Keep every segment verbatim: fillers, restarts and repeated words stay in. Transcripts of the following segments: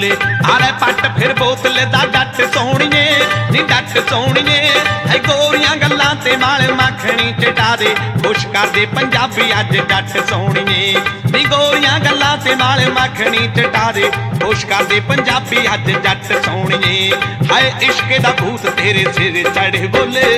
बोले आले पट फिर बोतल दा डट सोहणीए नी डट सोहणीए ऐ गोरियां गल्लां ते माल मखणी चटा दे खुश कर दे पंजाबी अज जट सोहणीए नी गोरियां गल्लां ते माल मखणी चटा दे खुश कर दे पंजाबी अज जट सोहणीए हाय इश्क दा भूत तेरे सिर चढ़े बोले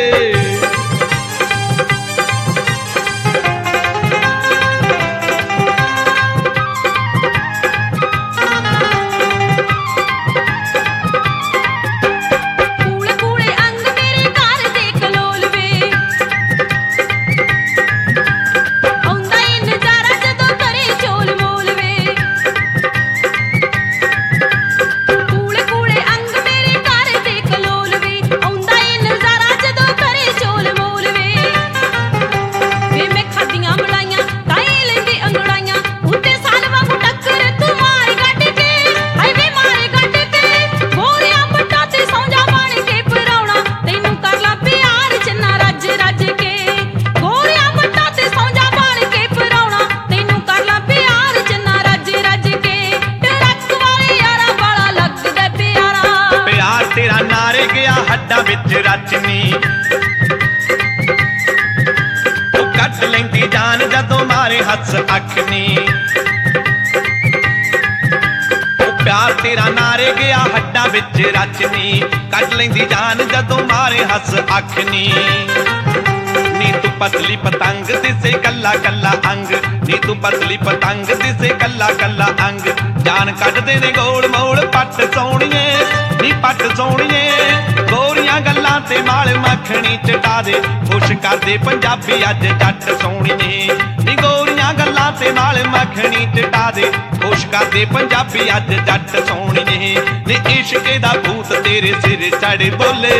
रचनी तू कट लेंदी जान जदों मारे हस अखनी प्यार तेरा नारे गया हड्डा विच रचनी कट लेंदी जान जदों मारे हस अखनी नी तू पतली पतंग दिसे कल्ला कल्ला अंग नी तू पतली पतंग दिसे कल्ला कल्ला अंग जान कट दे ने गोल मोल पट सोहणीए नी पट सोहणीए गोरियां गल्लां ते माल मखणी चटा दे खुश कर दे पंजाबी अज जट सोहणीए नी गोरियां गल्लां ते माल मखणी चटा दे खुश कर दे पंजाबी अज जट सोहणीए नी इश्क दा भूत तेरे सिर चढ़ बोले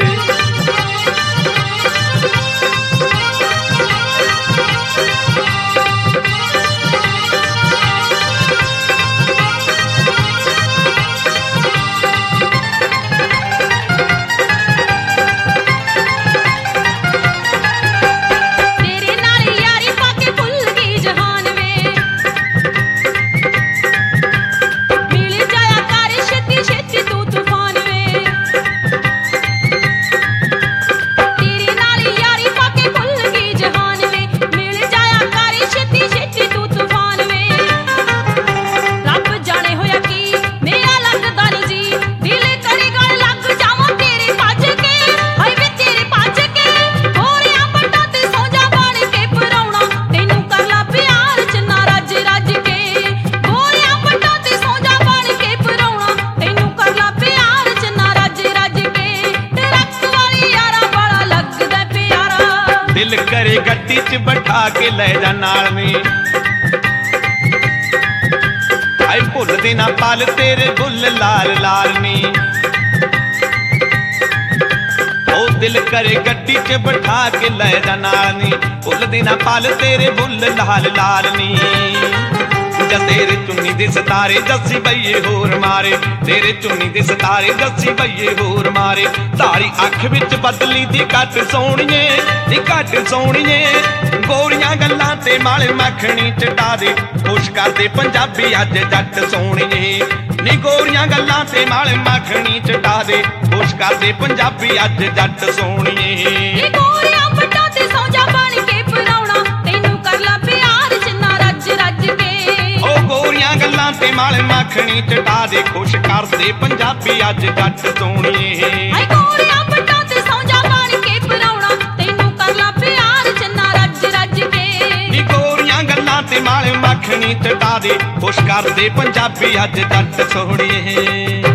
दिल करे गड्डी च बैठा के ले जा नाल में आई भुल देना पल तेरे बुल लाल लाल नी ओ दिल करे गड्डी च बैठा के ले जा नाल नी भुल देना पल तेरे बुल लाल लाल नी तेरे चुन्नी दे सितारे दसी बइये होर मारे तेरे चुन्नी दे सितारे दसी बइये होर मारे तारी अख विच बदली दी कट सोहणीए दी कट सोहणीए गोरियां गल्लां ते माल मखणी चटा दे खुश कर दे पंजाबी अज जट सोहणीए नी गोरियां गल्लां ते माल मखणी चटा दे खुश कर दे पंजाबी अज जट सोहणीए नी गोरियां पट्टां ते सौ जा बन के पराउणा तैनू कर ला प्यार जिन्ना रज रज के गोरियां गल्लां ते माल मखणी चटा दे खुश कर दे पंजाबी अज जट सोहणीए आई गोरियां पट्टां ते सौ जा बन के पराउणा तैनू कर ला प्यार जिन्ना रज रज के नी गोरियां गल्लां ते माल मखणी चटा दे खुश कर दे पंजाबी अज जट सोहणीए।